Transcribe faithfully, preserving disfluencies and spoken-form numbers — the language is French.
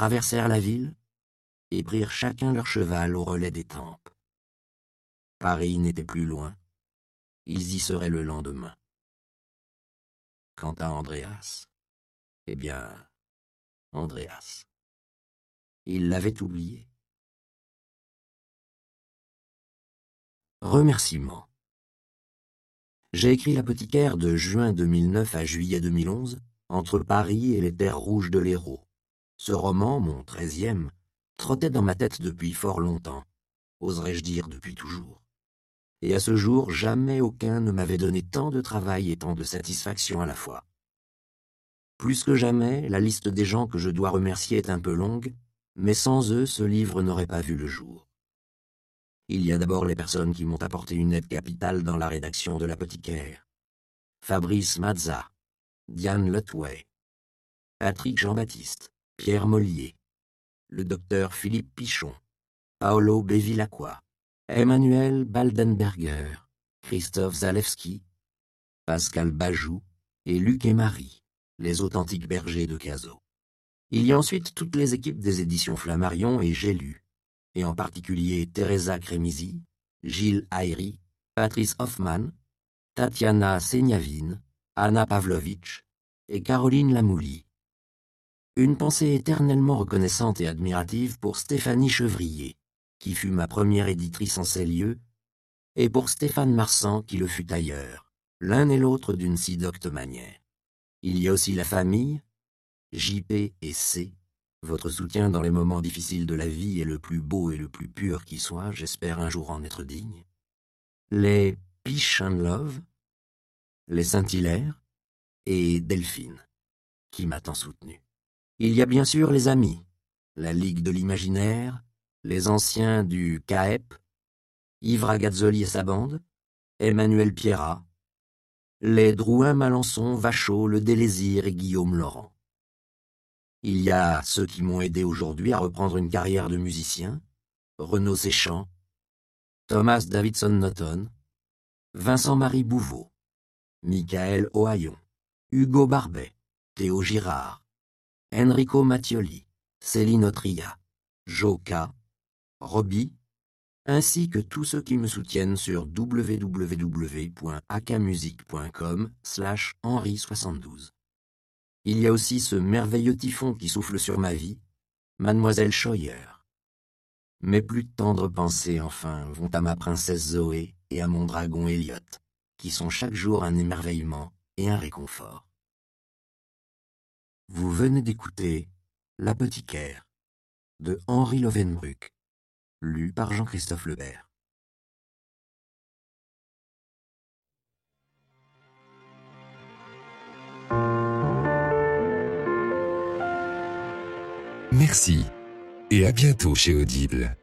traversèrent la ville et prirent chacun leur cheval au relais d'Étampes. Paris n'était plus loin, ils y seraient le lendemain. Quant à Andreas, eh bien, Andreas, il l'avait oublié. Remerciements. J'ai écrit l'apothicaire de juin deux mille neuf à juillet deux mille onze, entre Paris et les terres rouges de l'Hérault. Ce roman, mon treizième, trottait dans ma tête depuis fort longtemps, oserais-je dire depuis toujours. Et à ce jour, jamais aucun ne m'avait donné tant de travail et tant de satisfaction à la fois. Plus que jamais, la liste des gens que je dois remercier est un peu longue, mais sans eux, ce livre n'aurait pas vu le jour. Il y a d'abord les personnes qui m'ont apporté une aide capitale dans la rédaction de l'apothicaire. Fabrice Mazza, Diane Lutway, Patrick Jean-Baptiste, Pierre Mollier, le docteur Philippe Pichon, Paolo Bevilacqua, Emmanuel Baldenberger, Christophe Zalewski, Pascal Bajou et Luc et Marie, les authentiques bergers de Cazaux. Il y a ensuite toutes les équipes des éditions Flammarion et J'ai lu, et en particulier Teresa Cremisi, Gilles Ayri, Patrice Hoffman, Tatiana Seniavine, Anna Pavlovitch et Caroline Lamouli. Une pensée éternellement reconnaissante et admirative pour Stéphanie Chevrier, qui fut ma première éditrice en ces lieux, et pour Stéphane Marsan qui le fut ailleurs, l'un et l'autre d'une si docte manière. Il y a aussi la famille, J P et C. Votre soutien dans les moments difficiles de la vie est le plus beau et le plus pur qui soit, j'espère un jour en être digne. Les Peace and Love, les Saint-Hilaire et Delphine, qui m'a tant soutenu. Il y a bien sûr les amis, la Ligue de l'Imaginaire, les anciens du C A E P, Yves Ragazzoli et sa bande, Emmanuel Pierrat, les Drouin-Malençon, Vachot, Le Délésir et Guillaume Laurent. Il y a ceux qui m'ont aidé aujourd'hui à reprendre une carrière de musicien, Renaud Séchant, Thomas Davidson Notton, Vincent-Marie Bouveau, Michael Ohaillon, Hugo Barbet, Théo Girard, Enrico Mattioli, Céline Autria, Joka, Robbie, ainsi que tous ceux qui me soutiennent sur w w w point akamusique point com slash henri soixante-douze. Il y a aussi ce merveilleux typhon qui souffle sur ma vie, Mademoiselle Scheuer. Mes plus tendres pensées, enfin, vont à ma princesse Zoé et à mon dragon Elliot, qui sont chaque jour un émerveillement et un réconfort. Vous venez d'écouter L'apothicaire de Henri Lovenbruck, lu par Jean-Christophe Lebert. Merci et à bientôt chez Audible.